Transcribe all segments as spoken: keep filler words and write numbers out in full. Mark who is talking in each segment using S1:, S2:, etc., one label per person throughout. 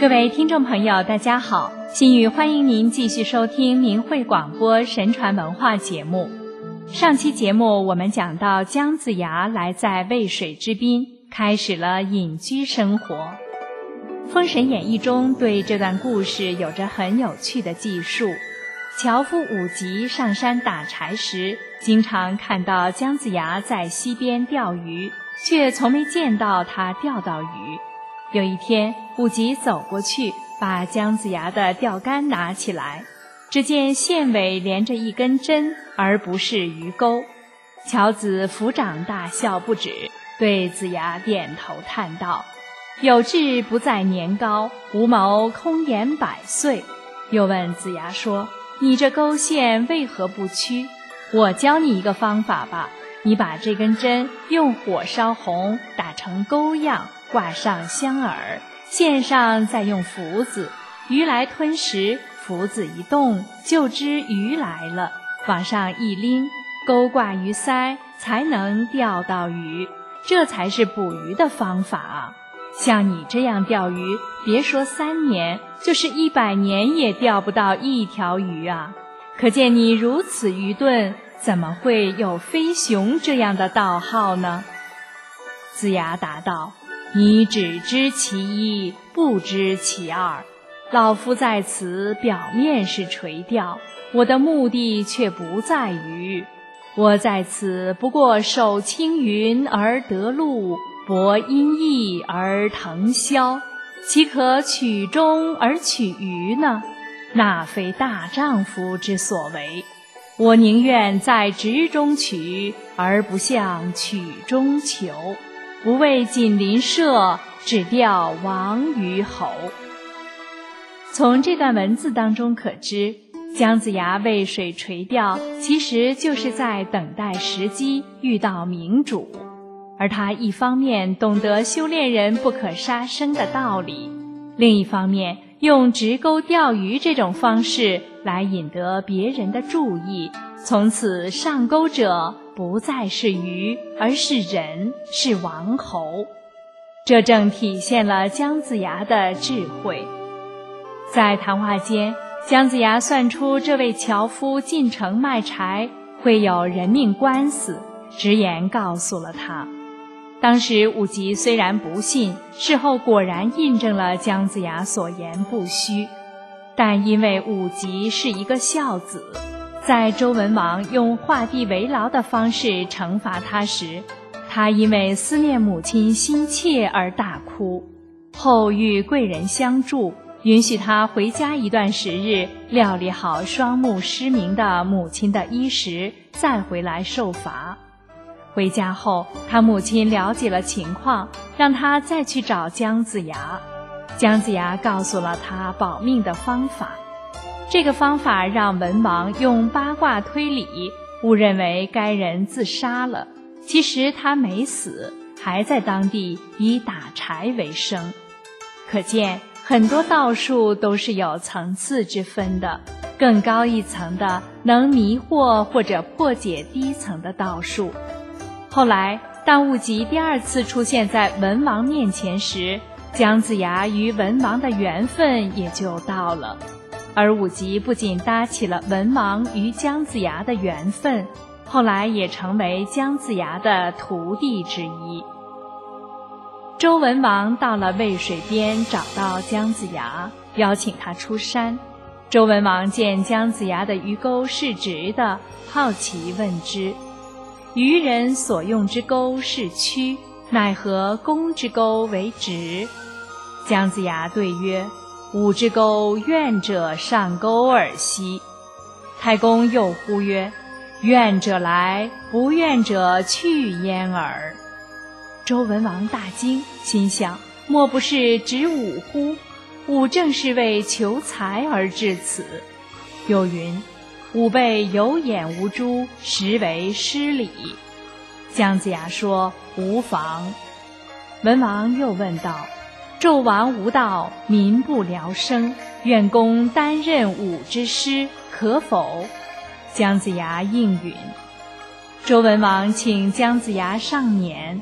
S1: 各位听众朋友，大家好，心语欢迎您继续收听明慧广播神传文化节目。上期节目我们讲到姜子牙来在渭水之滨，开始了隐居生活。封神演义中对这段故事有着很有趣的记述。樵夫武吉上山打柴时，经常看到姜子牙在溪边钓鱼，却从没见到他钓到鱼。有一天，武吉走过去，把姜子牙的钓竿拿起来，只见线尾连着一根针，而不是鱼钩。樵子抚掌大笑不止，对子牙点头叹道：“有志不在年高，无谋空言百岁。”又问子牙说：“你这钩线为何不屈？我教你一个方法吧，你把这根针用火烧红，打成钩样，挂上香饵，线上再用符子，鱼来吞食，符子一动，就知鱼来了，往上一拎，钩挂鱼鳃，才能钓到鱼。这才是捕鱼的方法啊！像你这样钓鱼，别说三年，就是一百年也钓不到一条鱼啊！可见你如此愚钝，怎么会有飞熊这样的道号呢？”子牙答道：“你只知其一，不知其二。老夫在此表面是垂钓，我的目的却不在于。我在此不过守青云而得路，博阴翳而腾霄，岂可曲中而取鱼呢？那非大丈夫之所为。我宁愿在直中取，而不向曲中求。不为锦鳞射，只钓王鱼侯。”从这段文字当中可知，姜子牙渭水垂钓，其实就是在等待时机遇到明主。而他一方面懂得修炼人不可杀生的道理，另一方面用直钩钓鱼这种方式来引得别人的注意，从此上钩者不再是鱼，而是人，是王侯。这正体现了姜子牙的智慧。在谈话间，姜子牙算出这位樵夫进城卖柴会有人命官司，直言告诉了他。当时武吉虽然不信，事后果然印证了姜子牙所言不虚。但因为武吉是一个孝子，在周文王用画地为牢的方式惩罚他时，他因为思念母亲心切而大哭，后遇贵人相助，允许他回家一段时日，料理好双目失明的母亲的衣食，再回来受罚。回家后，他母亲了解了情况，让他再去找姜子牙。姜子牙告诉了他保命的方法。这个方法让文王用八卦推理，误认为该人自杀了，其实他没死，还在当地以打柴为生。可见很多道术都是有层次之分的，更高一层的能迷惑或者破解低层的道术。后来当武吉第二次出现在文王面前时，姜子牙与文王的缘分也就到了。而武吉不仅搭起了文王与姜子牙的缘分，后来也成为姜子牙的徒弟之一。周文王到了渭水边，找到姜子牙，邀请他出山。周文王见姜子牙的鱼钩是直的，好奇问之：“渔人所用之钩是曲，奈何公之钩为直？”姜子牙对曰：“吾之钩愿者上钩尔兮。”太公又呼曰：“愿者来，不愿者去焉耳。”周文王大惊，心想：莫不是指吾乎？吾正是为求财而至此。又云：“吾辈有眼无珠，实为失礼。”姜子牙说：“无妨。”文王又问道：“纣王无道，民不聊生，愿公担任吾之师，可否？”姜子牙应允。周文王请姜子牙上辇，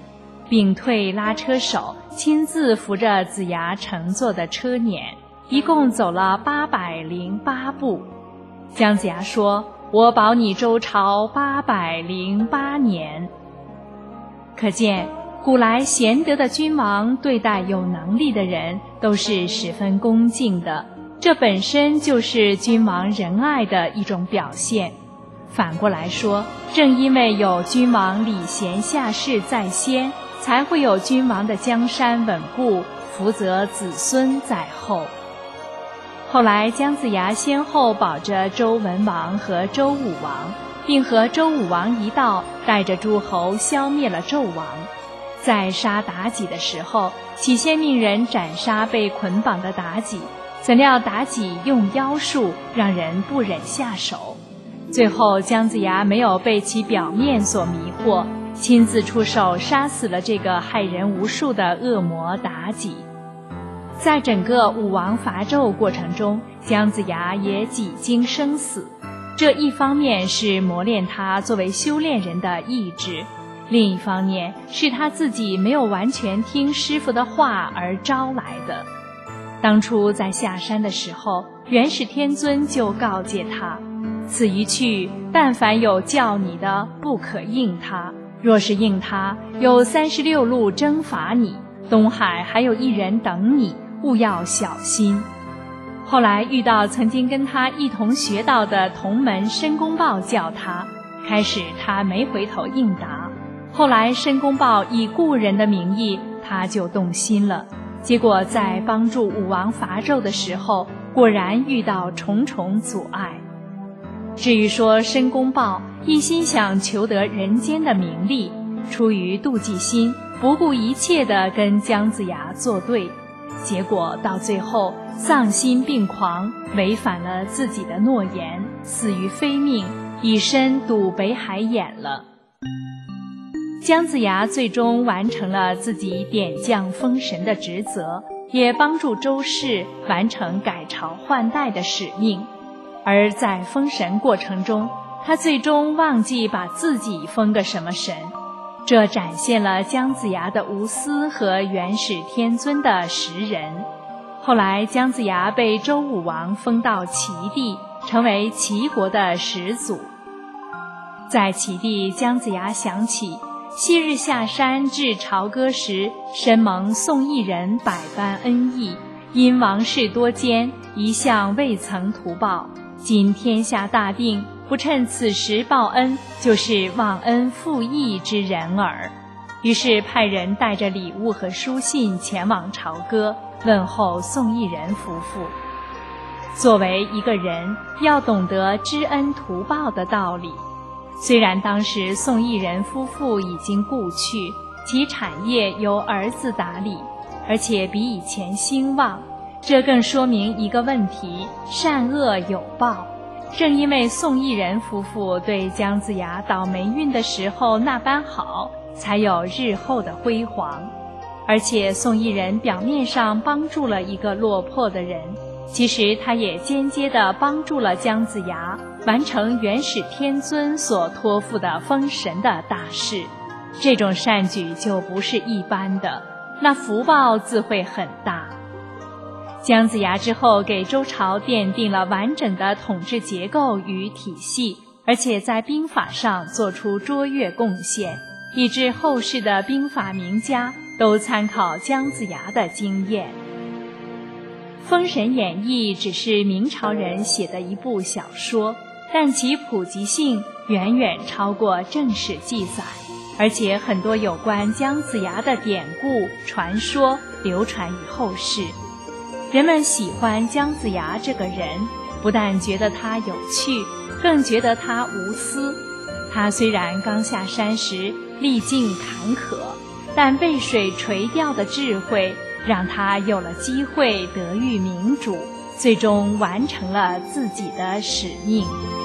S1: 并退拉车手亲自扶着子牙乘坐的车辇，一共走了八百零八步。姜子牙说：“我保你周朝八百零八年。”可见古来贤德的君王对待有能力的人都是十分恭敬的，这本身就是君王仁爱的一种表现。反过来说，正因为有君王礼贤下士在先，才会有君王的江山稳固，福泽子孙在后。后来姜子牙先后保着周文王和周武王，并和周武王一道带着诸侯消灭了纣王。在杀妲己的时候，起先命人斩杀被捆绑的妲己，怎料妲己用妖术，让人不忍下手。最后姜子牙没有被其表面所迷惑，亲自出手杀死了这个害人无数的恶魔妲己。在整个武王伐纣过程中，姜子牙也几经生死，这一方面是磨练他作为修炼人的意志，另一方面是他自己没有完全听师傅的话而招来的。当初在下山的时候，元始天尊就告诫他：此一去，但凡有叫你的，不可应他；若是应他，有三十六路征伐你，东海还有一人等你，务要小心。后来遇到曾经跟他一同学道的同门申公豹叫他，开始他没回头应答，后来申公豹以故人的名义，他就动心了。结果在帮助武王伐纣的时候，果然遇到重重阻碍。至于说申公豹一心想求得人间的名利，出于妒忌心，不顾一切地跟姜子牙作对，结果到最后丧心病狂，违反了自己的诺言，死于非命，以身堵北海眼了。姜子牙最终完成了自己点将封神的职责，也帮助周氏完成改朝换代的使命。而在封神过程中，他最终忘记把自己封个什么神，这展现了姜子牙的无私和元始天尊的识人。后来姜子牙被周武王封到齐地，成为齐国的始祖。在齐地，姜子牙想起昔日下山至朝歌时，深蒙宋义人百般恩义，因王事多艰，一向未曾图报。今天下大定，不趁此时报恩，就是忘恩负义之人耳。于是派人带着礼物和书信前往朝歌，问候宋义人夫妇。作为一个人，要懂得知恩图报的道理。虽然当时宋义人夫妇已经故去，其产业由儿子打理，而且比以前兴旺，这更说明一个问题：善恶有报。正因为宋义人夫妇对姜子牙倒霉运的时候那般好，才有日后的辉煌。而且宋义人表面上帮助了一个落魄的人，其实他也间接地帮助了姜子牙完成元始天尊所托付的封神的大事。这种善举就不是一般的，那福报自会很大。姜子牙之后给周朝奠定了完整的统治结构与体系，而且在兵法上做出卓越贡献，以致后世的兵法名家都参考姜子牙的经验。《封神演义》只是明朝人写的一部小说，但其普及性远远超过正史记载，而且很多有关姜子牙的典故传说流传于后世。人们喜欢姜子牙这个人，不但觉得他有趣，更觉得他无私。他虽然刚下山时历尽坎坷，但被水垂钓的智慧让他有了机会得遇明主，最终完成了自己的使命。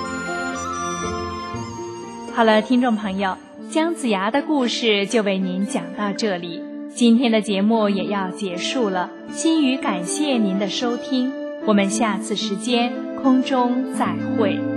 S1: 好了，听众朋友，姜子牙的故事就为您讲到这里，今天的节目也要结束了。心语感谢您的收听，我们下次时间空中再会。